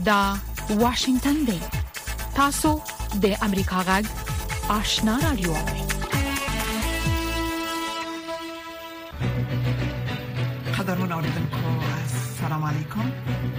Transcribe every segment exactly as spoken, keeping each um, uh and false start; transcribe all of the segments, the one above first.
دا واشنگتن دی. تاسو د امریکا غږ آشنا رادیو. قدرمن اوریدونکو السلام علیکم.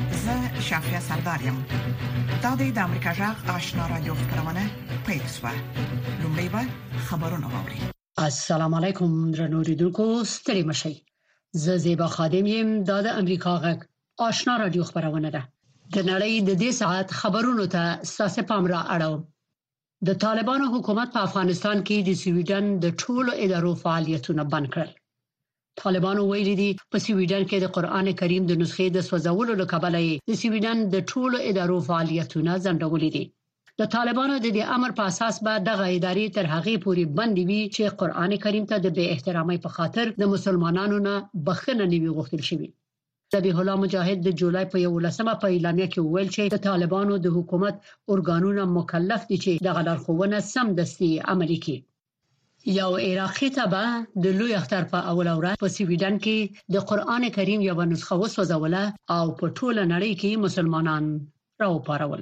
زه شافیا سردارم. دا د امریکا غږ آشنا رادیو خبرونه پېښه. لومړی به خبرونه واوري. السلام علیکم درنو اوریدونکو ستړي مشئ. زه زیبا خادم یم. دا د امریکا غږ آشنا رادیو خبرونه ده. د نړۍ د دې ساعت خبرونو ته ستاسو پام را اړوم. د طالبانو حکومت په افغانستان کې د سویډن د ټولو ادارو فعالیتونه بند کړل. طالبانو ویلي دي په سویډن کې د قران کریم د نسخې د سوځولو لپاره د سویډن د ټولو ادارو فعالیتونه ځنډولې دي. د طالبانو د دې امر په اساس به دغه ادارې تر هغه پورې بند وي چې قران کریم ته د بے احترامۍ په خاطر د مسلمانانو نه بخښنه نیوي غوښتل شوی. ذبیح الله مجاهد د جولای په یولسمه په اعلامیه کې ویل چې د طالبانو د حکومت ارګانونه مکلف دي چې دغه لارښوونه سمدستي عملي کړي. یو عراقي تبع د لوی اختر په اول ورځ په سویډن کې د قران کریم یو نسخه وسوځوله او په ټوله نړۍ کې مسلمانان راوپارول.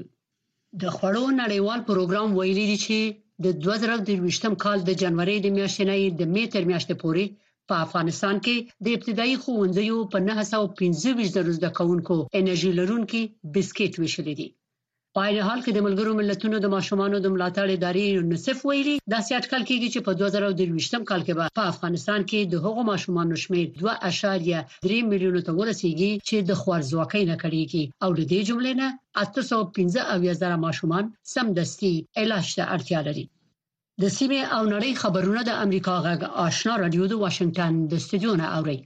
د خړو نړیوال پروګرام ویلي دی چې د دوه زره درویشتم کال د جنوري د میاشتې نه د می تر میاشتې پورې په افغانستان کې د ابتدایي ښوونځیو په نهه سوه پنځه ویشت زره زده کوونکو انرژي لرونکي بسکټ ویشل دي. په هر حال کې د ملګرو ملتونو د ماشومانو د ملاتړ ادارې یونیسف ویلي دا چې اټکل کېږي چې په دوه زره درویشتم کال کې به په افغانستان کې د هغو ماشومانو شمېر دوه اعشاریه درې میلیونه ته ورسیږي چې د خوارځواکۍ نه کړيږي او د دې جملې نه اته سوه پنځه اویا زره ماشومان سمدستي علاج ته اړتیا لري. د سیمه او نړۍ خبرونه د امریکا غږ آشنا رادیو د واشنگټن د استودیو نه اوري.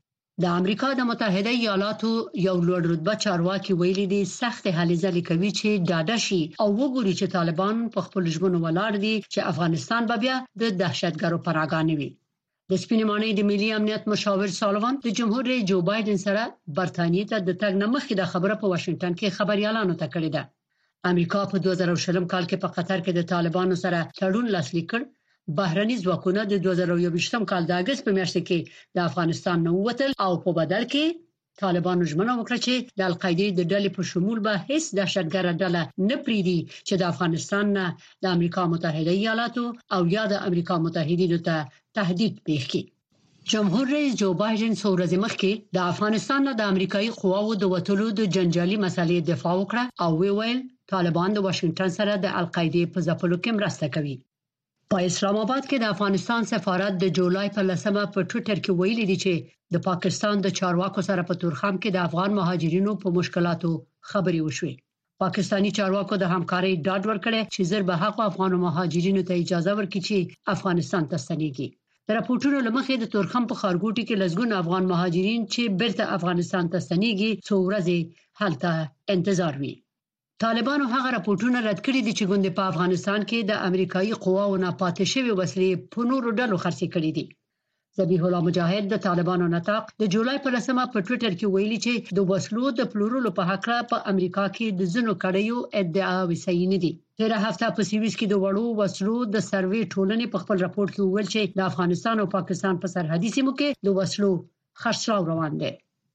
د امریکا د متحده ایالاتو یو لوړ رتبه چارواکي ویلي دي سخت هلې ځلې کوي چې ډاډه شي او وګوري چې طالبان په خپل ژوند ولاړ دي چې افغانستان به بیا د دهشتګرو پناهګاه وي. د سپینمانۍ د ملي امنیت مشاور سالوان د جمهور رئیس جو بایدن سره برتانیې ته د تګ نه مخکې د خبره په واشنگټن کې خبريالانو ته کړې ده. امریکا په دوه زره شلم کال کې په قطر کې د طالبانو سره تړون لاسلیک کړ. بهرني ځواکونه د دوه زره یوویشتم کال د اگست په میاشت کې د افغانستان نه ووتل او په بدل کې طالبانو ژمنه وکړه چې د القاعده د ډلې په شمول به هیڅ دهشتګرد ډله نه پریدي چې د افغانستان نه د امریکا متحده ایالاتو او یا د امریکا متحدینو ته تهدید پیښ کړي. جمهور رئیس جو بایدن څو ورځې مخکې د افغانستان نه د امریکایي قواوو د وټولو د جنجالي مسلې دفاع وکړه او ویل طالبان د واشنگټن سره د القاعده په ځپلو کې مرسته کوي. په اسلام آباد کې د افغانستان سفارت د جولای په لسمه په ټوئیټر کې ویلي دی چې د پاکستان د چارواکو سره په تورخم کې د افغان مهاجرینو په مشکلاتو خبري وشوي. پاکستانی چارواکو د همکارۍ ډاډ ورکړی چې زر به حق افغان مهاجرینو ته اجازه ورکړي چې افغانستان ته ستنېږي. د راپورټونو لمخې د تورخم په خارګوټي کې لږګون افغان مهاجرین چې بیرته افغانستان ته ستنېږي څو ورځې هلته انتظار وي. طالبانو هغه راپورټونه رد کړي دي چې ګوند په افغانستان کې د امریکایي قواو نه پاتې شوی وسلې په نورو ډلو خرڅ کړي دي. ذبیح الله مجاهد د طالبانو نطاق د جولای په لسمه په ټوئیټر کې ویلي چې د وسلو د پلورلو په حق په امریکا کې د ځینو کړیو ادعاوې صحیح نه دي. تیره هفته په سویس کې د وړو وسلو د سروې ټولنې په خپل راپور کې ویل چې د افغانستان او پاکستان په سرحدي سیمو کې د وسلو خرڅلاو روان دي.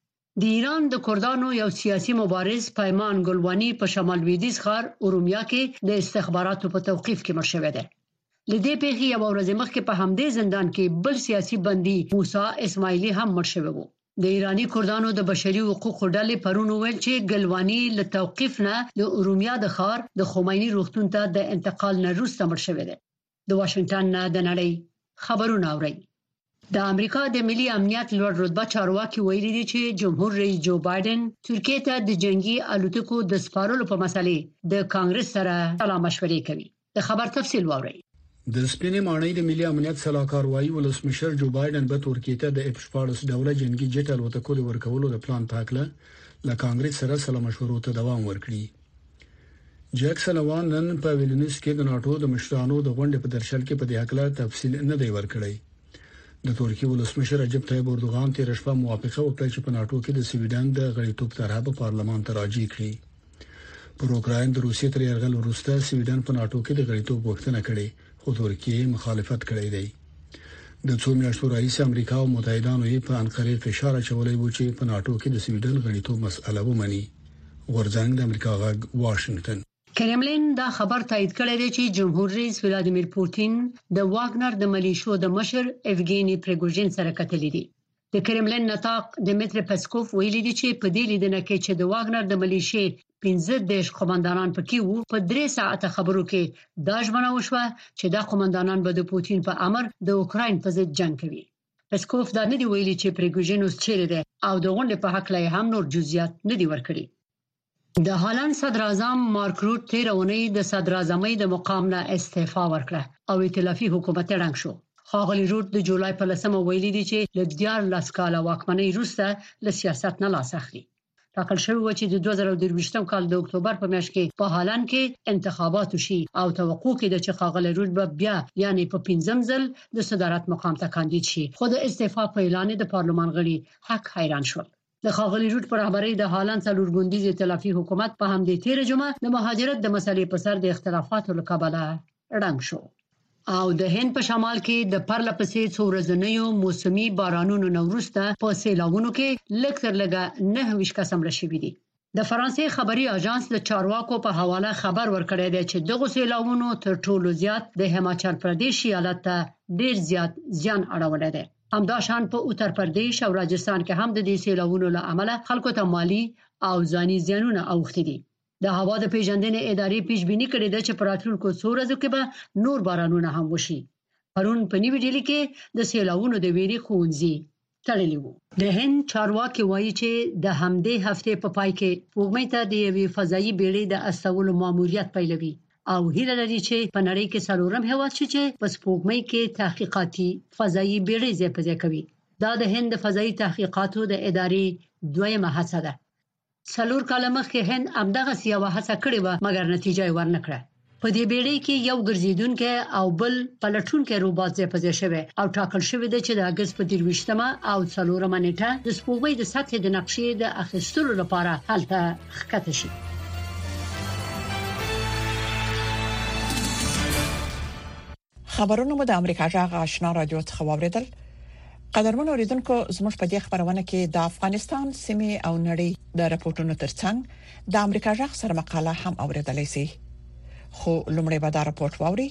د ایران د کردانو یو سیاسي مبارز پیمان ګلوانی په شمال لویدیځ ښار ارومیا کې د استخباراتو په توقیف کې مړ شوی دی. لدې پیښې یو ورځ مخکې په همدې زندان کې بل سیاسي بندي موسی اسماعیلی هم مړ شوی و. د ایرانی کردانو د بشري حقوقو ډلې پرون ویل چې ګلوانی له توقیف نه د ارومیا د ښار د خمینی روغتون ته د انتقال نه وروسته مړ شوی دی. د واشنگټن نه د نړۍ خبرونه اوري. د امریکا د ملي امنیت لوړ رتبه چارواکي ویلي دي چې جمهور رئیس جو بایدن ترکیه ته د جنگي الوتکو د سپارلو په مسلې د کانګرس سره سلا مشورې کوي. د خبر تفصیل واورئ. د سپینې ماڼۍ د ملي امنیت صلاحکار وايي ولسمشر جو بایدن به ترکیه ته د اف شپاړس ډوله جنگي جټ الوتکو ورکولو د پلان پاکله له کانګرس سره سلا مشورو ته دوام ورکړي. جک سلوان نن په ویلنیوس کې د ناتو د مشرانو د غونډې په درشل کې په دې حق له تفصیل نه دی ورکړی. د ترکیه ولسمشر رجب طیب اردوغان تیر شپه موافقه وکړه چې په ناتو کې د سویډن د غړیتوب طرح په پارلمان ته راجع کړي. پر اوکراین د روسیې تر یرغل وروسته سویډن په ناتو کې د غړیتوب غوښتنه کړې خو ترکیه مخالفت کړی دی. د څو میاشتو راهیسې امریکا او متحدانو یې په انقره فشار اچولی و چې په ناتو کې د سویډن غړیتوب مسأله ومني. ورځنګ د امریکا غږ واشنگټن. کرملین دا خبر تایید کړی دی چې جمهور رئیس ولادیمیر پوتین د واګنر د ملیشو د مشر ایفګینی پریګوژین سره کتلې دي. د کرملین نطاق دمیتری پسکوف ویلي دی چې په دې لیدنه کې چې د واګنر د ملیشې پنځه دیش قوماندانان پکې وو، په درې ساعته خبرو کې دا ژمنه وشوه چې دا قوماندانان به د پوتین په امر د اوکراین په ضد جنگ کوي. پسکوف دا نه دی ویلي چې پریګوژین اوس چیرې دی او د غونډې په حق لا هم نور جزئیات نه دی ورکړي. د هالند صدر اعظم مارک روت تیر اونۍ د صدر اعظمۍ د مقام نه استعفا ورکړه او ائتلافي حکومت رنګ شو. خاغلی روت د جولای په لسمه ویلي دی چې ل دیارلس کاله واکمنۍ وروسته له سیاست نه لاس اخلي. ټاکل شوی و چې د دوه زره درویشتم کال د اکتوبر په میاشت کې په هالند کې انتخابات وشي او توقع کېده چې خاغلی روت به بیا یعنی په پنځم ځل د صدارت مقام ته کاندید شي. خو د استعفا په اعلان د پارلمان غړي حق حیران شول. د خاغلی روت پر رهبری د هالند څلور ګوندیز ائتلافي حکومت په همدې تیر جمعه د مهاجرت د مسلې په سر د اختلافاتو له کبله رنګ شو. او د هند په شمال کې د پرله پسې څو ورځنیو موسمي بارانونو وروسته په سیلاوونو کې لږ تر لږه نه ویش کسان مړه شوي دي. د فرانسې خبري اژانس د چارواکو په حواله خبر ورکړی دی چې دغه سیلاوونو تر ټولو زیات د هیماچل پردیش ایالت ته ډیر زیات زیان اړولی دی. همداشان په اتر پردیش او راجستان کې هم د دې سیلاوونو له امله خلکو ته مالی او ځاني زیانونه اوښتي دي. د هوا د پیژندنې ادارې پیشبینی کړې ده چې په راتلونکو څو ورځو کې به نور بارانونه هم وشي. پرون په نیو ډیلی کې د سیلاوونو د ویري ښوونځي تړلي وو. د هند چارواکي وایي چې د همدې هفته په پای کې پوګمې ته د یوې فضایي بیړۍ د استولو ماموریت پیلوي او هیله لري چې په نړۍ کې څلورم هیواد شي چې په سپوږمۍ کې تحقیقاتي فضایي بیړۍ ځای په ځای کوي. دا د هند فضایي تحقیقاتو د ادارې دویمه هڅه ده. څلور کاله مخکې هند همدغه سیاوه هڅه کړې و مګر نتیجه یې ورنکړه. په دې بیړۍ کې یو ګرځیدونکو او بل پلټونکو روبوټ ځای په ځای شوی او ټاکل شوی دی چې د اگست په درویشتمه او څلورمه نیټه د سپوږمۍ د سطح د نقشې د اخیستلو لپاره هلته ښکته شي. خبرونه مو د امریکا جغ آشنا رادیو څخه واوریدل. قدرمن اوریدونکو زموږ په دې خبرونه کې د افغانستان سیمه او نړۍ د راپورټونو ترڅنګ د امریکا جغ سره مقاله هم اوریدلای شئ. خو لومړی به دا راپورټ واوري.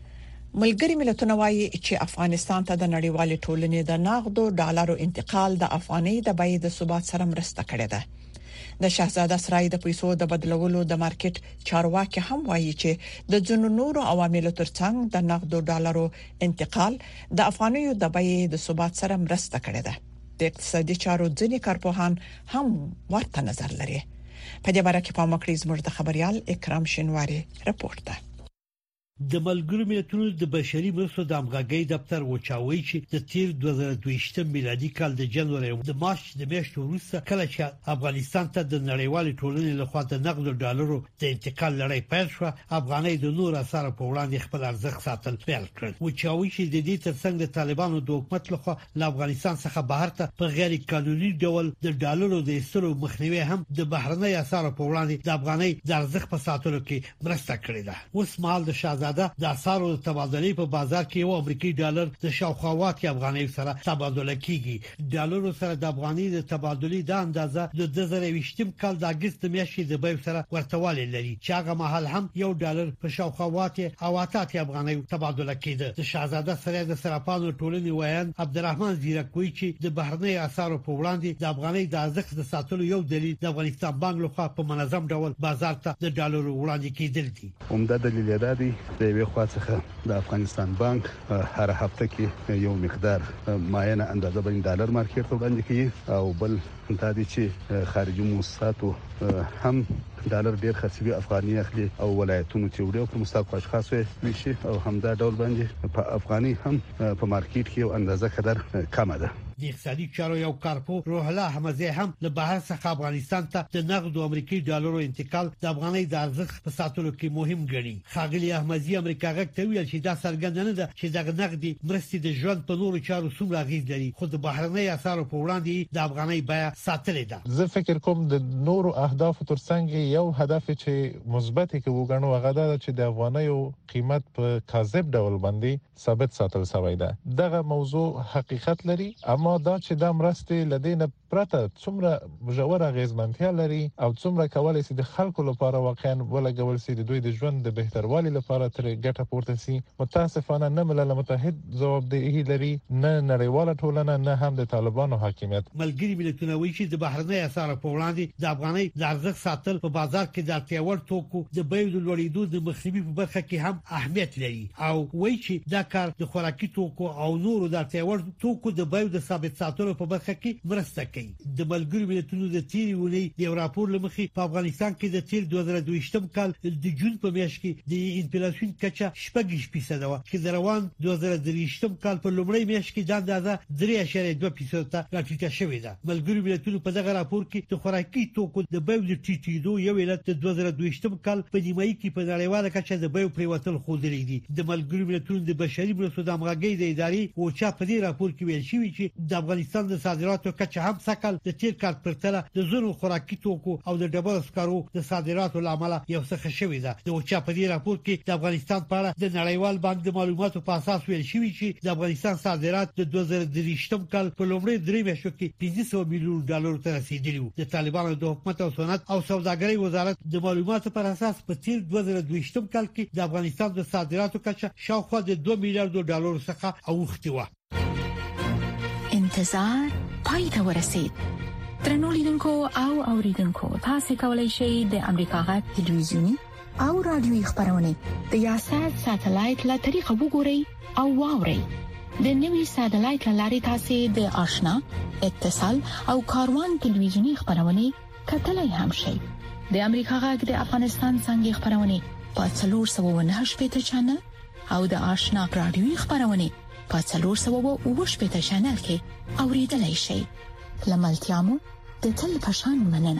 ملګری ملتونه وايي چې افغانستان ته د نړیوال ټولنې د نغدو ډالرو انتقال د افغاني د بیې د ثبات سره مرسته کړې ده. د شاهزاده سرای د پیسو د بدلولو د مارکیټ چارواکي هم وایي چې د ځینو نورو عواملو ترڅنګ د نغدو ډالرو انتقال د افغانیو د بیې د ثبات سره مرسته کړې ده. د اقتصادي چارو ځینې کارپوهان هم ورته نظر لري. په دې اړه کې په مکرز مرده خبريال اکرام شینواری راپورټ ده. د ملګرو ملتونو د بشري مرستو د همغږۍ دفتر وچاوي چې د تیر دوه زره دوه میلادي کال د جنوري او د مارچ د میاشتې وروسته کله چې افغانستان ته د نړیوال ټولنې لخوا د نقد ډالرو د انتقال لړۍ پیل شو، افغانۍ د نور اثر په وړاندې خپل ارزښت ساتل پیل کړ. وچاوي چې د دې ترڅنګ د طالبانو د حکومت لخوا له افغانستان څخه بهر ته په غیر قانوني ډول د ډالرو د ایستلو مخنیوي هم د بهرنۍ اثر په وړاندې د افغانۍ د ارزښت په ساتلو کې مرسته کړې ده. اوس مهال د شاهزاده د اسعارو تبادلې په بازار کې یو امریکایي ډالر د شاوخوا کې افغانۍ سره تبادله کیږي. ډالرو سره د افغانۍ د تبادلې د اندازه د دوه زره بیستم کال د اگست میاشتې د بیو سره ورتوالی لري چې هغه مهال هم یو ډالر په شاوخوا کې او اتات افغانۍ تبادله کیده. د شاهزاده سره د سرپانو ټولنې ویان عبدالرحمن زیرکوي چې د بهرنۍ اسعارو په وړاندې د افغانۍ د ارزښت د ساتلو یو دلیل د افغانستان بانک لخوا په منظم ډول بازار ته د ډالرو وړاندې کیدل دي. عمده دلیل دا دی د یو خاصه د افغانستان بانک هر هفته کې یو مقدار معینه اندازه باندې ډالر مارکیټ ته وړاندې کوي او بل دا دي چې خارجي موسساتو هم ډالر ډیر خرڅوي افغاني اخلي او ولایتونو چې وړي په مستقل اشخاص وشي او همدا ډول باندې په افغاني هم په مارکیټ کې یو اندازه قدر کمه ده. د اقتصادي چارو یو کارپو روح الله حمزه هم له بهر څخه افغانستان ته د نقد امریکایي ډالرو انتقال د افغانۍ د ارزښت په ساتلو کې مهم ګڼي. خاغلی احمدی امریکا غږ ته ویل چې دا څرګند نه ده چې د نقدي مرستې د ژوند په نورو چارو څومره اغیز لري، خو د بهرنۍ اسعارو په وړاندې د افغانۍ بیه ساتلې ده. زه فکر کوم د نورو اهداف ترڅنګ یو هدف چې مثبت کې وګڼو هغه دا چې د افغانۍ قیمت په کاذب ډول باندې ثابت ساتل شوی ده. دغه موضوع حقیقت لري، اما دا چې د مرستې لدینه پرته څومره ژور اغیزمنتیا لري او څومره کولای شي د خلکو لپاره واقعا ولګول شي د دوی د ژوند د بهتروالي لپاره تر ګټه پورته شي. متاسفانه نه ملل متحد جوابدهي لري، نه نړیواله ټولنه، نه هم د طالبانو حاکمیت. ملګری ملتونه وایي چې د بهرنۍ اسعار په وړاندې د افغانۍ د ارزښت ساتل په بازار کې د اړتیاوړ توکو د بیو د لوړېدو د مخنیوي په برخه کې هم اهمیت لري او وایي چې دا کار د خوراکي توکو او نورو د اړتیاوړ توکو د بیو د ثابت ساتلو په برخه کې مرسته کوي. د ملګری ملتونو د تیری ونی د راپور لمخې په افغانستان کې د تیر دوه زره دوه کال د جون په میاشت کې د انفلیشن کچه شپږ فیصد و چې د روان دوه زره درې کال په لومړۍ میاشت کې د اندازه درې اعشاریه دوه فیصد ته راټیټه شوې ده. ملګری ملتونو په دغه راپور کې د خوراکي توکو د بیو د ټیټېدو یو علت د دوه زره دوه کال په نیمایي کې په نړیواله کچه د بیو پریوتل خوندلې دي. د ملګری ملتونو د بشري مرستو د همغږۍ د ادارې او چا په دې راپور کې ویل شوی چې د افغانستان د صادراتو کچه هم سکل د تیر کال پرتله د زورو خوراکي توکو او د ډبل سکرو د صادراتو لامل یو څه شوی ده. د اوچا په دې راپور کې د افغانستان په اړه د نړیوال بانک د معلوماتو په اساس ویل شوی چې د افغانستان صادرات د دوه زره درې کال په لومړۍ درې میاشتو کې پنځه سوه میلیون ډالر ته رسیدلی وو. د طالبانو د حکومت او صنعت او سوداګرۍ وزارت د معلوماتو پر اساس په تیر دوه زره دوه کال کې د افغانستان د صادراتو کچه شاوخوا د دوه میلیارډ ډالر څخه اوښتې و. انتظار پای ته ورسید. ترنو لیدونکو او اوریدونکو، تاسو کولی شئ د امریکا غږ ټلویزیونی او رادیوي خبرونه د یاشر ساتلایت له طریقو وګورئ او واورئ. د نوي ساتلایت لارې تاسو د آشنا، اتصال او کاروان ټلویزیونی خبرونه کتلای هم شئ. د امریکا غږ د افغانستان څنګه خبرونه په څلور سوه او نهه شپږ چنل او د آشنا رادیوي خبرونه په څلور سوه او اووه شپږ چنل کې اوریدلای شئ. لملتيامو د تل پشان مننه.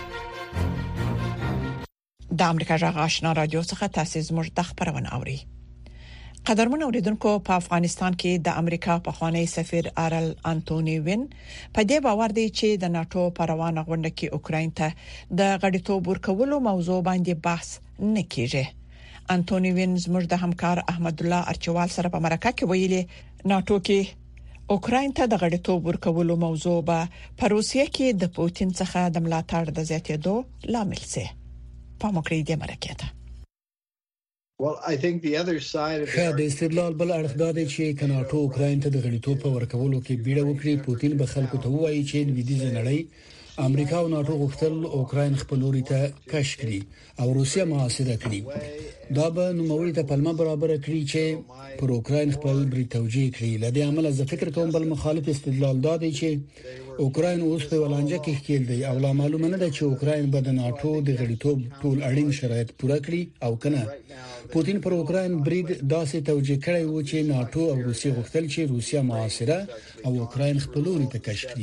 د امریکا جغ آشنا رادیو څخه تاسو زموږ د خبرونه اوري. قدرمن اوریدونکو، په افغانستان کې د امریکا پخوانی سفیر ارل انټونی وین په دې باور دی چې د ناتو په روانه غونډه کې اوکراین ته د غړیتوب ورکولو موضوع باندې بحث نه کیږي. انټونی وین زموږ د همکار احمد الله ارچوال سره په مرکه کې ویلي ناتو کې اوکراین ته د غړیتوب ورکولو موضوع به په روسیه کې د پوتین څخه د ملاتړ د زیاتېدو لامل شي. په مکرې د مرکه ته Well, I think the other side of the استدلال بل اړخ دا دی چې کناټو اوکراین ته د غړیتوب په ورکولو کې بیړه وکړي. پوتین به خلکو ته وایي چې لویدیځ نړۍ امریکا او ناتو غوښتل اوکراین خپل لوري ته کش کړي او روسیا محاصره کړي. دا به نوموړي ته پلمه برابر کړي چې پر اوکراین خپل بری توجیه کړي. لدې عمل زه فکر کوم بل مخالف استدلال دا دی چې اوکراین اوس په ولانجه کې ښکیل دی او لا معلومه نه ده چې اوکراین به د ناتو د غړیتوب ټول اړین شرایط پوره کړي او کنه. پوتین پر اوکراین برید داسې توجیه کړی و چې ناتو او روسیا غوښتل چې روسیا محاصره او اوکراین خپل لوري ته کش کړي.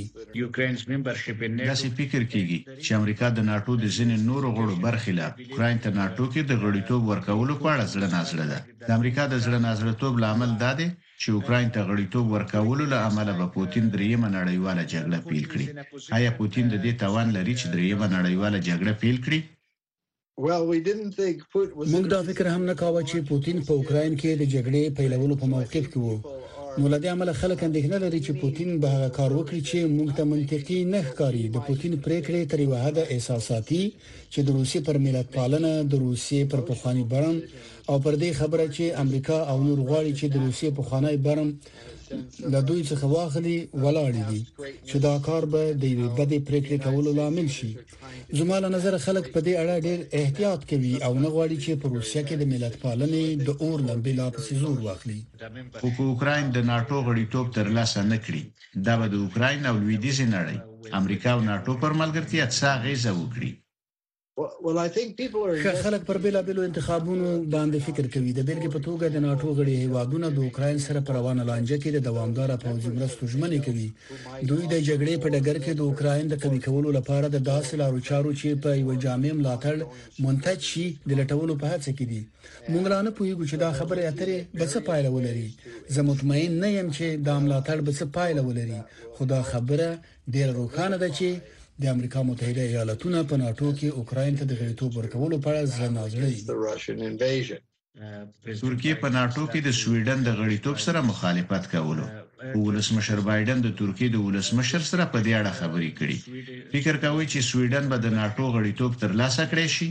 داسې فکر کیږي چې امریکا د ناتو د ځینې نورو غړو برخلاف اوکراین ته ناتو کې د غړیتوب ورکولو په اړه ځړه نازړه ده. د امریکا د ځړه نازړتوب لامل دا دی چې اوکراین ته غړیتوب ورکولو له امله به پوتین دریمه نړیواله جګړه پیل کړي. آیا پوتین د دې توان لري چې دریمه نړیواله جګړه پیل کړي؟ Well, we didn't think Putin was موږ دا فکر هم نه کاوه چې پوتین په اوکراین کې د جګړې پیلولو په موقف کې وو. نو لدې عمل خلک اندېښنه لري چې پوتین به هغه کار وکړي چې موږ ته منطقي نه ښکاري. د پوتین پریکړې تر یوه حده احساساتي چې د روسیې پر ملت پالنه، د روسیې پر پخوانی برم او پر دې خبره چې امریکا او نور غواړي چې د روسیې پخوانی برم له دوی څخه واخلي ولاړ دي چې دا کار به د یوې بدې پریکړې کولو لامل شي. زموږ نظر خلک په دې اړه ډېر احتیاط کوي او نه غواړي چې په روسیه کې د ملت پالنې د اور لمبې لا پسې زور واخلي. خو په اوکراین د ناتو غړیتوب ترلاسه نه کړي، دا به د اوکراین او لویدیځ نړۍ امریکا او ناتو پر ملګرتیا څه اغیزه وکړي. Well, I think people are خلک پر بیل بیلو انتخابونو باندې فکر کوي. د بیلګې په توګه د ناتو غړي هیوادونه د اوکراین سره پر روانه لانجه کې د دوامدار پوځي مرستو ژمنې کوي. دوی د جګړې په ډګر کې د اوکراین د قوي کولو لپاره د داسې لارو چارو چې په یو جامع ملاتړ منتج شي د لټولو په هڅه کې دي. موږ لا نه پوهیږو چې دا خبره اترې به څه پایله ولري. زه مطمئن نه یم چې دا ملاتړ به څه پایله ولري، خو دا خبره ډېر روښانه ده چې د امریکا متحده ایالاتونه په ناتو کې اوکراین ته د غړیتوب ورکولو په اړه ځنازړي. ترکیه په ناتو کې د سویډن د غړیتوب سره مخالفت کولو. ولسمشر بایدن د ترکیه د ولسمشر سره په دې اړه خبرې کړې. فکر کوي چې سویډن به د ناتو غړیتوب ترلاسه کړي شي؟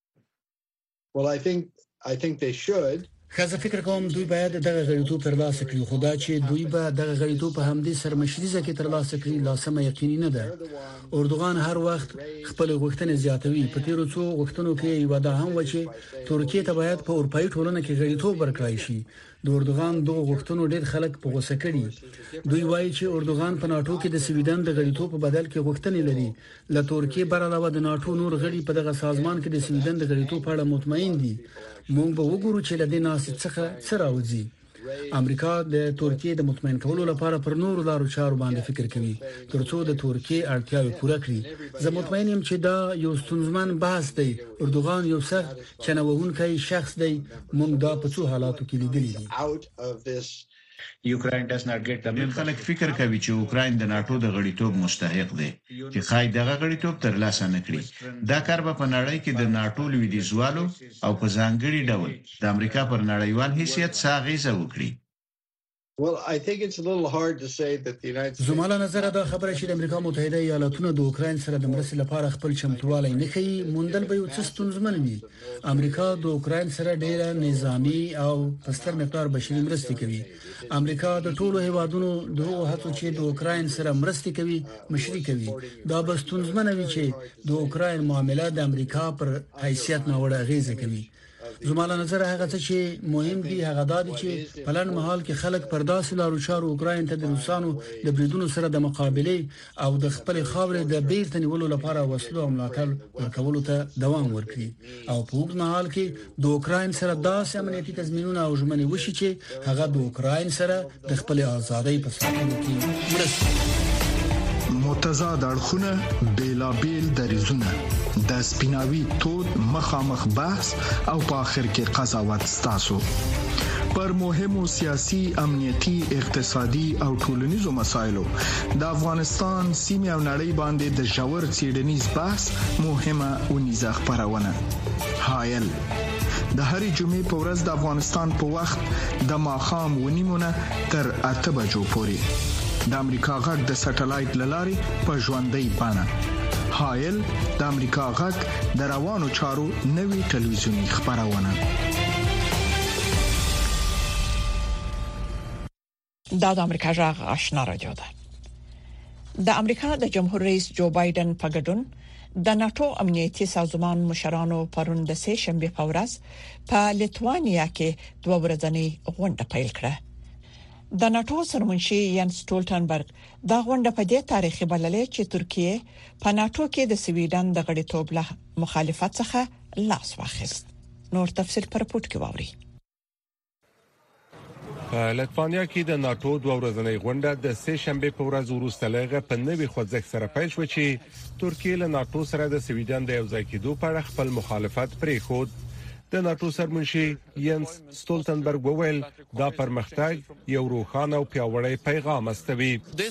Well, I think I think they should. خاصه فکر کوم دوی باید دغه غړیتوب ترلاسه کړي، خو دا چې دوی به دغه غړیتوب په همدې سرمشریزه کې ترلاسه کړي لاسمه یقیني نه ده. اردوغان هر وخت خپل غوښتنې زیاتوي. په تیرو څو غوښتنو کې یو دا هم و چې ترکیه ته باید په اروپאי ټولنه کې غړیتوب ورکړای شي. د اردوغان دغه غوښتنو ډېر خلک په غوسه کړي. دوی وایي چې اردوغان په ناتو کې د سویډن د غړیتوب په بدل کې غوښتنې لري. له ترکیه بر علاوه د ناتو نور غړي په دغه سازمان کې د سویډن د غړیتوب په اړه مطمئن دي. موږ به وګورو چې له دې ناسې څخه څه راوځي. امریکا د ترکیه د مطمئن کولو لپاره پر نورو لارو چارو باندې فکر کوي ترڅو د ترکیه اړتیاوې پوره کړي. زه مطمئن یم چې دا یو ستونزمن بحث دی. اردوغان یو سخت چنوونکی شخص دی. موږ دا په څو حالاتو کې لیدلی دي. یوکرين does not get the خلک فکر کوي چې اوکراین د ناتو د غړیتوب مستحق دی چې خای دغه غړیتوب ترلاسه نکړي. دا کار به په نړۍ کې د ناتو لویدیځوالو او په ځانګړي ډول د امریکا پر نړیوال حیثیت ساغیزه وکړي. Well, I think it's a little hard to say that the United States زموږ نظر دا خبره چې د امریکا متحده ایالاتونو د اوکراین سره د مرستې لپاره خپل چمتووالی نه کوي موندل به یو څه ستونزمن وي. امریکا د اوکراین سره ډېره نظامی او پستر مقدار بشري مرستې کوي. امریکا د ټولو هیوادونو دغه هڅو چې د اوکراین سره مرستې کوي مشري کوي. دا به ستونزمن وي چې د اوکراین معاملات د امریکا پر حیثیت نه وړ اغیزه کوي. زموږ نظر هغه څه چې مهم دي هغه دا دي چې په لړ مهال کې خلک پر داسې لارو چارو اوکراین ته د روسانو د بریدونو سره د مقابله او د خپل خاورې د بیرته نیولو لپاره وسلو او ملاتړ ورکولو ته دوام ورکړي او په اوږد مهال کې د اوکراین سره داسې امنیتي تضمینونه او ژمنې وشي چې هغه د اوکراین سره د خپل ازادۍ په ساتلو کې مرسته متضاد اړخونه بیلابیل دریزونه د سپیناوي تود مخامخ بحث او په اخر کې قضاوت ستاسو پر مهمو سیاسي امنیتي اقتصادي او ټولنیزو مسایلو د افغانستان سیمه او نړۍ باندې د ژور څېړنیز بحث مهمه ونیزه خبرونه حایل د هرې جمعې په ورځ د افغانستان په وخت د ماښام ونیمونه تر اته بجو پورې د امریکا غږ د سټلایټ للارې په ژوندۍ بڼه حایل د امریکا غږ د روانو چارو نوي ټلویزیونی خبرونه. دا د امریکا غږ آشنا رادیو ده. د امریکا د جمهور رئیس جو بایدن په ګډون د ناتو امنیتي سازمان مشرانو پرون د سه شنبه په ورځ په لیتوانیا کې دوه ورځنۍ غونډه پیل کړه. د ناتو سرمنشي ینس سټولټنبرګ دا غونډه په دې تاریخي بللې چې ترکیه په ناتو کې د سویډن د غړیتوب له مخالفت څخه لاس واخیست. نور تفصیل پر پورت کې واوري. په لیتوانیا کې د ناتو دوه ورځنۍ غونډه د سه شنبه په ورځ وروسته لغه په نوي خوځښت سره پیل شو چې ترکیه له ناتو سره د سویډن د یوځای کېدو په اړه خپل مخالفت پرې خود. د ناتو سرمنشي ینس سټولټنبرګ وویل دا پرمختګ یو روښانه او پیاوړی پیغام استوي.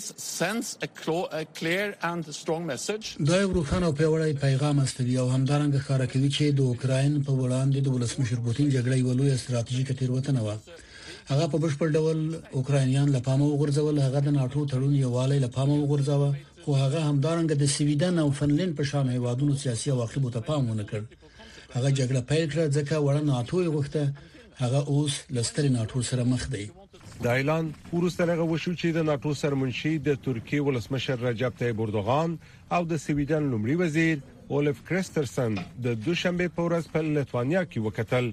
دا یو روښانه او پیاوړی پیغام استوي او همدارنګه ښکارا کوي چې د اوکراین په وړاندې د ولسمشر پوتین جګړه یو لوی ستراتیژیکه تیروتنه و. هغه په بشپړ ډول اوکراینیان له پامه وغورځول. هغه د ناتو تړون یووالی له پامه وغورځاوه خو هغه همدارنګه د سویډن او فنلند په شان هیوادونو سیاسي عواقب ته پام ونه کړ. هغه جګړه پیل کړه ځکه وړه ناتو یې غوښته. هغه اوس لستر ناتو سره مخ دی. د اعلان وروسته هغه وشو چې د ناتو سرمنشي د ترکیه ولسمشر رجب طیب اردوغان او د سویډن لومړي وزیر اولف کرسترسن د دوشنبه په ورځ په لیتوانیا کې وکتل.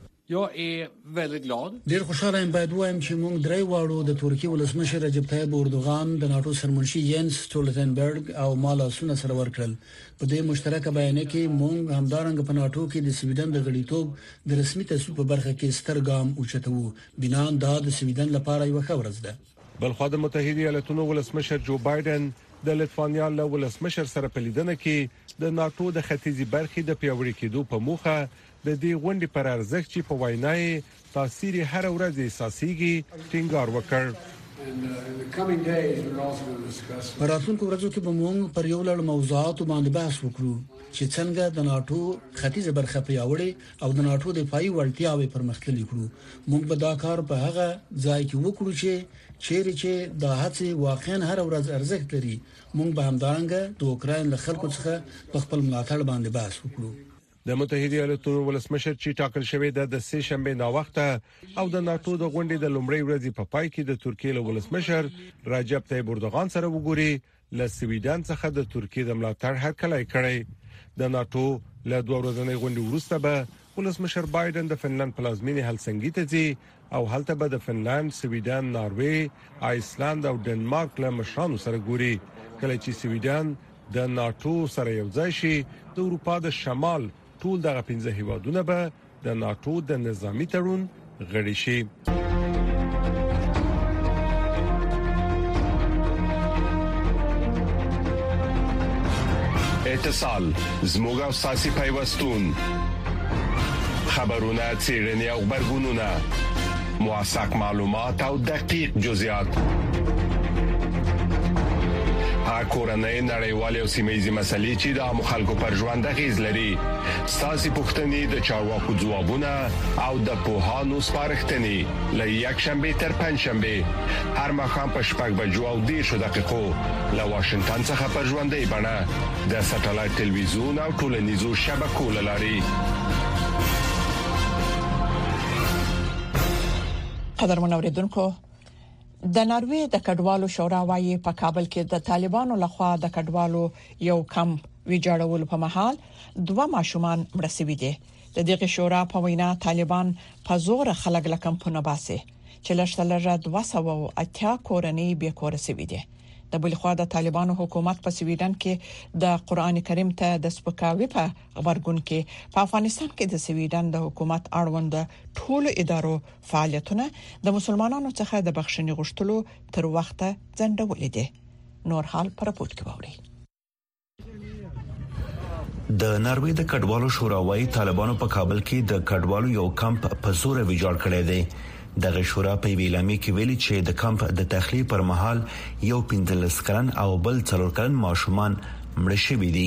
ډیر خوشاله یم باید وایم چې موږ درې واړو د ترکیه ولسمشر رجب طیب اردوغان د ناتو سرمنشي ینس سټولټنبرګ او مالا سونه سره ورکړل. په دې مشترکه بیان کې موږ همدارنګه په ناتو کې د سویډن د غړیتوب د رسمي تصویب په برخه کې ستر ګام اوچتو. بنا دا د سویډن لپاره یو ښه ورځ ده. بلخو د متحده ایالاتونو ولسمشر جو بایدن د لیتوانیا له ولسمشر سره په لیدنه کې د ناتو د ختیځي برخې د پیاوړي کېدو په موخه د دې غونډې پر ارزښت چې په وینای تاثیر هر ورځ احساسيږي ټینګار وکړ. په راتلونکو ورځو کې به موږ پر یو لړ موضوعاتو باندې بحث وکړو چې څنګه د ناتو ختیځه برخه پیاوړې او د ناتو د پای وړتیاوې پرمختللې کړو. موږ به دا کار په هغه ځای کې وکړو چې چیرې چې د هڅې واقعا هر ورځ ارزښت لري. موږ به همدارنګه د اوکرين له خلکو څخه په خپل ملاتړ باندې بحث وکړو. د متحده ایالاتونو ولسمشر چې ټاکل شوی د د سه شنبه نا وخته او د ناتو د غونډې د لومړۍ ورځې په پا پای کې د ترکیې له ولسمشر رجب طيب اردوغان سره وګوري له سویډن څخه د ترکیې د ملاتړ هرکلی کړی. د ناتو له دوه ورځې غونډې وروسته به ولسمشر بایدن د فنلند پلازمینې هلسنګي ته ځي او هلته به د فنلند، سویډن، ناروې، آیسلند او ډنمارک له مشرانو سره ګوري. کله چې سویډن د ناتو سره یو ځای شي د اروپا د شمال ټول دغه پنځه هیوادونه به د ناتو د نظامی تړون غړي شي. اتصال زموږ او ساسي پیوستون خبرونه چیرنی او خبرګونونه موثق معلومات او دقیق جزئیات کورنۍ نړیوالې او سیمه‌یزې مسلې چې د مخالکو پر ژوند غیز لري. ساسي پښتنې د چارواکو ځوابونه او د پوهانو سپارښتنې له یک شنبه تر پنځ شنبه هر مخام په شپږ بجو او دیرشو دقیقو له واشنگټن څخه پر ژوندۍ بڼه د ساتلایت ټلویزیون او ټولنیزو شبکو لاري. قدرمن اوریدونکو، د ناروې د کډوالو شورا وايي په کابل کې د طالبانو لخوا د کډوالو یو کم ویجاړولو په محل دوه ماشومان مړ شوي دي. د دغه شورا په وینا طالبان په زور خلک له کمپونه باسي چې لږترلږه دوه سوه او اتیا کورنۍ به کور شوي دي. د بل خوا د طالبانو حکومت په سویډن کې د قران کریم ته د سپکاوي په خبرګون کې په افغانستان کې د سویډن د حکومت اړوند ټول ادارو فعالیتونه د مسلمانانو څخه د بخښنې غوښتلو تر وخته ځنډولې دي. نور حال پر راپورټ کې ووري. د ناروې د کډوالو شورا وايي طالبانو په کابل کې د کډوالو یو کمپ په زور ویجاړ کړی دی. دغه شورا په ویلامي کې ویلي چې د کمپ د تخلیه پر مهال یو پنځلس کلن او بل څلور کلن ماشومان مړ شوي دي.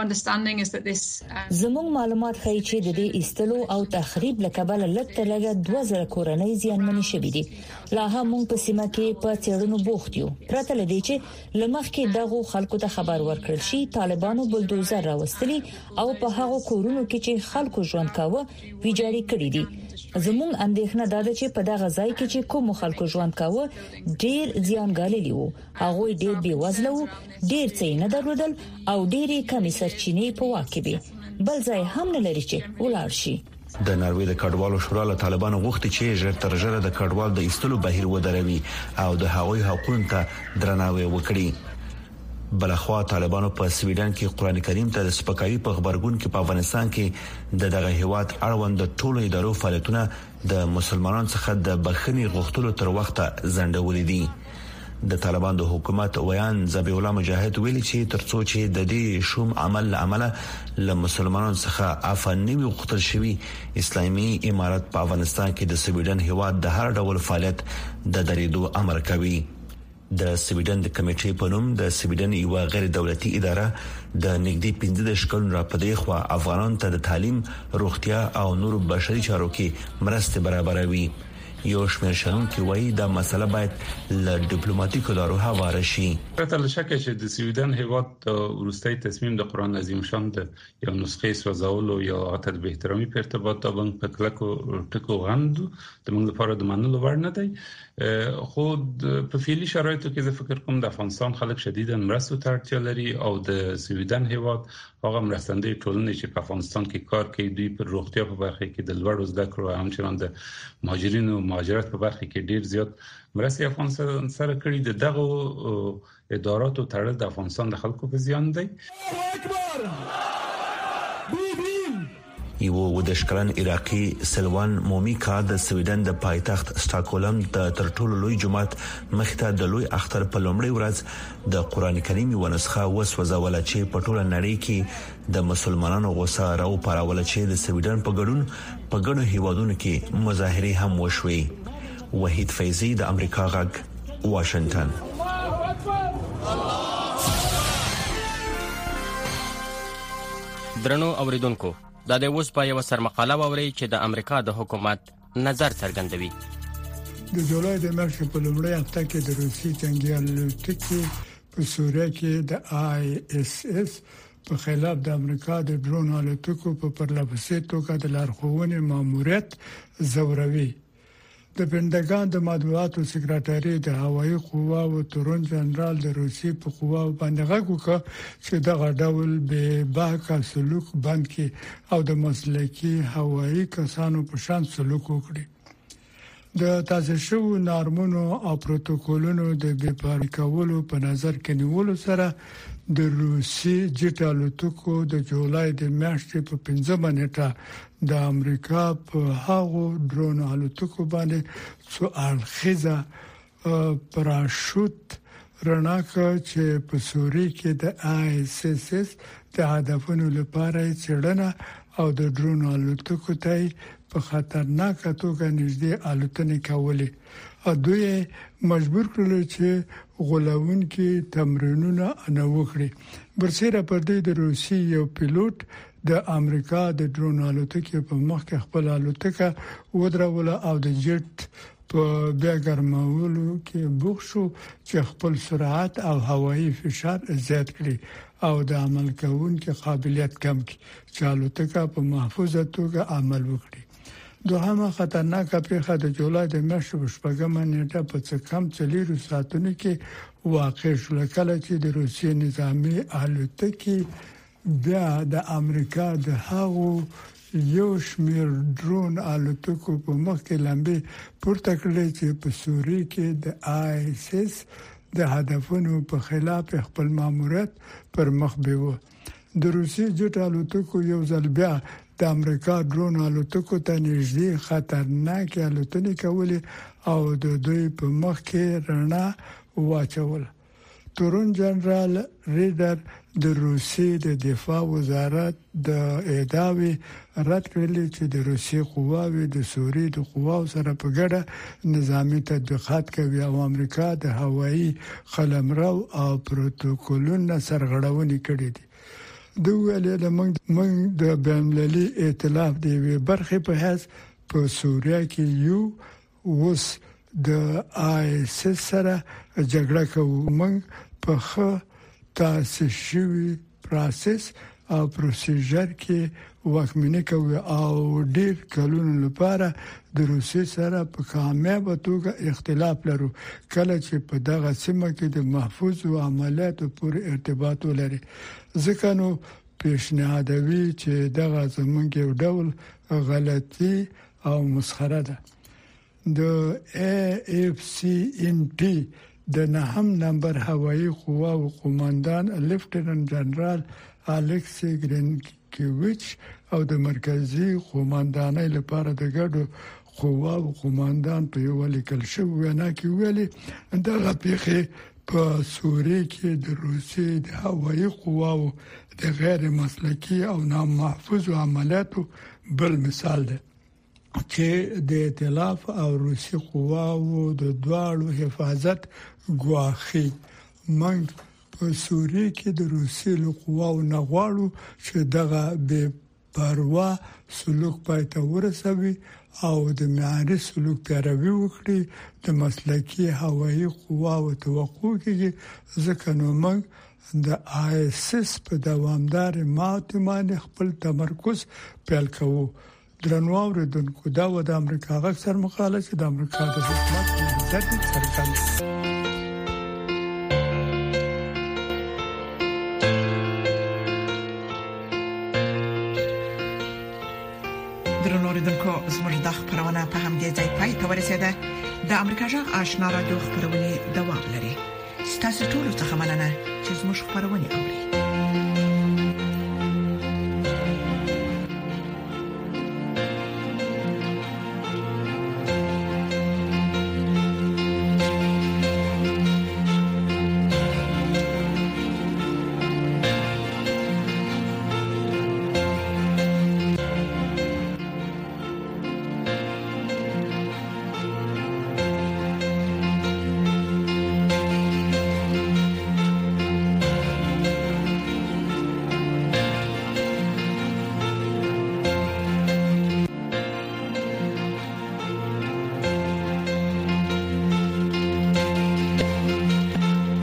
زموږ معلومات ښیي چې د دې ایستلو او تخریب لکبل لکه لګه دوه زره کورنۍ زیانمنې شوې دي. لا هم موږ په سیمه کې په چېرونو بوخت یو. پرته لدی چې لمخ کې دغه خلکو ته خبر ورکړل شي طالبانو بلدوزر راوستلي او په هغه کورونو کې چې خلکو ژوند کاوه ویجاړي کړی دي. زموږ اندېښنه دا ده چې په دغه ځای کې چې کوم خلکو ژوند کاوه ډېر زیانګالي وو. هغه ډېر بې وزله وو، ډېر څه نه درلودل او ډېری کمی سرچینې په واکې به بل ځای هم نه لري چې ولاړ شي. د ناروې د کډوالو شورا له طالبانو غوښتي چې ژر تر ژره د کډوال د ایستلو بهیر ودروي او د هغوی حقوقو ته درناوی وکړي. بلخوا طالبانو په سویډن کې قران کریم ته د سپکاوي په خبرګون کې په افغانستان کې د دغه هیواد اړوند ټولو ادارو فعالیتونه د مسلمانانو څخه د بخښنې غوښتلو تر وخته ځنډولې دي. د طالبان د حکومت ویان ذبیح الله مجاهد ویلي چې ترڅو چې د دې شوم عمل عمله له مسلمانانو څخه افنی غوښتل شوی اسلامي امارات په افغانستان کې د سویډن هیواد د هر ډول فعالیت د درېدو امر کوي. د سویډن د کمیټې په نوم د سویډن یو غیر دولتي اداره د نږدې پنځه دېرش کلونو راپدې خو افغانانو ته د تعلیم، روغتیا او نور بشري چارو کې مرسته برابروي. یو شمېر شنونکي وایي دا مسله باید له ډیپلوماټیکو لارو هواره شي. پرته له شکه چې د سویډن هیواد ورستۍ تصمیم د قران عظیم شان د یو نسخې سوځولو یا اتر به احترامي په ارتباط د بنک په کلکو ټکو غند د موږ لپاره د منلو وړ نه دی. خو په فعلي شرایطو کې زه فکر کوم د افغانستان خلک شدیداً مرستو ته اړتیا لري او د سویډن هیواد هغه مرستندوی ټولنې چې په افغانستان کې کار کوي دوی پر روغتیا په برخه کې د لوړو زده کړو او همچنان د مهاجرینو مهاجرت په برخه کې ډیر زیات مرستې افغانستان سره کړي. د دغه اداراتو تړل د افغانستان د خلکو په زیان دی. یو ودشکلن عراقي سلوان مومیکا د سویډن د پایتخت سټاکهولم د ترټولو لوی جماعت مخته د لوی اختر په لومړی ورځ د قران کریم یو نسخه وسوځول چې په ټوله نړۍ کې د مسلمانانو غوسه راو پاراول چې د سویډن په ګډون په ګڼو هیوادونو کې مظاهره هم وشوي. وحید فیضی د امریکا غږ واشنگټن. درنو اوریدونکو، دا د اوس په یو سرمقاله ووري چې د امریکا د حکومت نظر څرګندوي. د جولای د میاشتې په لومړۍ هفته کې د روسي جنگي الوتکې په سوریه کې د آی اس اس په خلاف د امریکا د ډرون الوتکو په پرلپسې توګه د لارښوونې ماموریت زوروي. د پنټاګان د مطبوعاتو سکرټري د هوایي قواو تورن جنرال د روسي په قواو باندې غږ وکړ چې دغه ډول به باکه سلوک بند کړي او د مسلکي هوایي کسانو په شان سلوک وکړي. د تاسیس شوو نورمونو او پروتوکولونو د بې پرې کولو په نظر کې نیولو سره د روسي جټ الوتکو د جولای د میاشتې په پنځمه نیټه د امریکا په هغو ډرون الوتکو باندې څو اړخیزه پراشوت رڼاکه چې په سوریه کې د آی اس اس د هدفونو لپاره څېړنه او د ډرون الوتکو ته په خطرناکه توګه نږدې الوتنې کولې. دوی مجبور کړل چې غولونکي تمرینونه نه وکړي. برسېره پر دې د روسي یو پیلوټ د امریکا د ډرون الوتکې په مخ کې خپل الوتکه ودروله او د جټ په بیا ګرمولو کې بوخ شو چې خپل سرعت او هوایي فشار زیات کړي او د عمل کوونکو قابلیت کم کړي چې الوتکه په محفوظه توګه عمل وکړي. دوهمه خطرناکه پیښه د جولای د میاشتې په شپږمه نیټه په څه کم څلورو ساعتونو کې واقع شوه، کله چې د روسي نظامي الوتکې بیا د امریکا د هغو یو شمېر ډرون الوتکو په مخ کې لمبې پورته کړې چې په سوریه کې د آی اس اس د هدفونو په خلاف خپل ماموریت پر مخ بیوه. د روسي جټ الوتکو یو ځل بیا د امریکا ډرون الوتکو ته نږدې خطرناک الوتنې کولې او د دوی په مخ کې رڼا واچول. تورن جنرال ریډر د روسي د دفاع وزارت د ادعاوې رد کړې چې د روسي قواوې د سوریې د قواو سره په ګډه نظامی تطبیقات کوي او امریکا د هوایي قلمرو او پروتوکولونو سرغړونې کړې دي. دوی له موږ د بین‌المللي ائتلاف د وی برخې په حیث په سوریه کې یو اوس د آی اس اس سره جګړه کوو. موږ په خه تاسیس شوی پروسس او پروسیجر کې واکمني کوي او ډیر کلونو لپاره د روسي سره په کامیابه توګه اختلاف لرو، کله چې په دغه سیمه کې د محفوظ عملیاتو پورې ارتباط ولري. ځکه نو پیشنهادوي چې دغه زمونږ یو ډول غلطي او مسخره ده. د ای اف سی ان ټي د نهم نمبر هوایي قواو قوماندان لیفټیننټ جنرال الکسی ګرینکیویچ او د مرکزی قوماندانۍ لپاره د ګډو قواو قوماندان په یو لیکل شوی وینا کې ویلي دغه پیښه په سوریه کې د روسي د هوایي قواو د غیر مسلکي او نامحفوظ عملیاتو بل مثال دی چې د ائتلاف او روسي قواو د دواړو حفاظت ګواخي. موږ په سوریه کې د روسي قواو نه غواړو چې دغه بې پروا سلوک پای ته ورسوي او د معیاري سلوک پیروي وکړي. د مسلکي هوایي قواو توقع کېږي ځکه نو موږ د آی اس اس په دوامدار ماتې باندې خپل تمرکز پیل کوو. درنو اوریدونکو، دا و د امریکا غږ سرمقاله چې د امریکا د حکومت نظر څرګند. درنو اوریدونکو، زموږ د خبرونه په همدې ځای پای ته ورسېده. د امریکا غږ آشنا رادیو خبرونه دوام لري. ستاسو ټول څه مننه چې زموږ خبرونه اوري.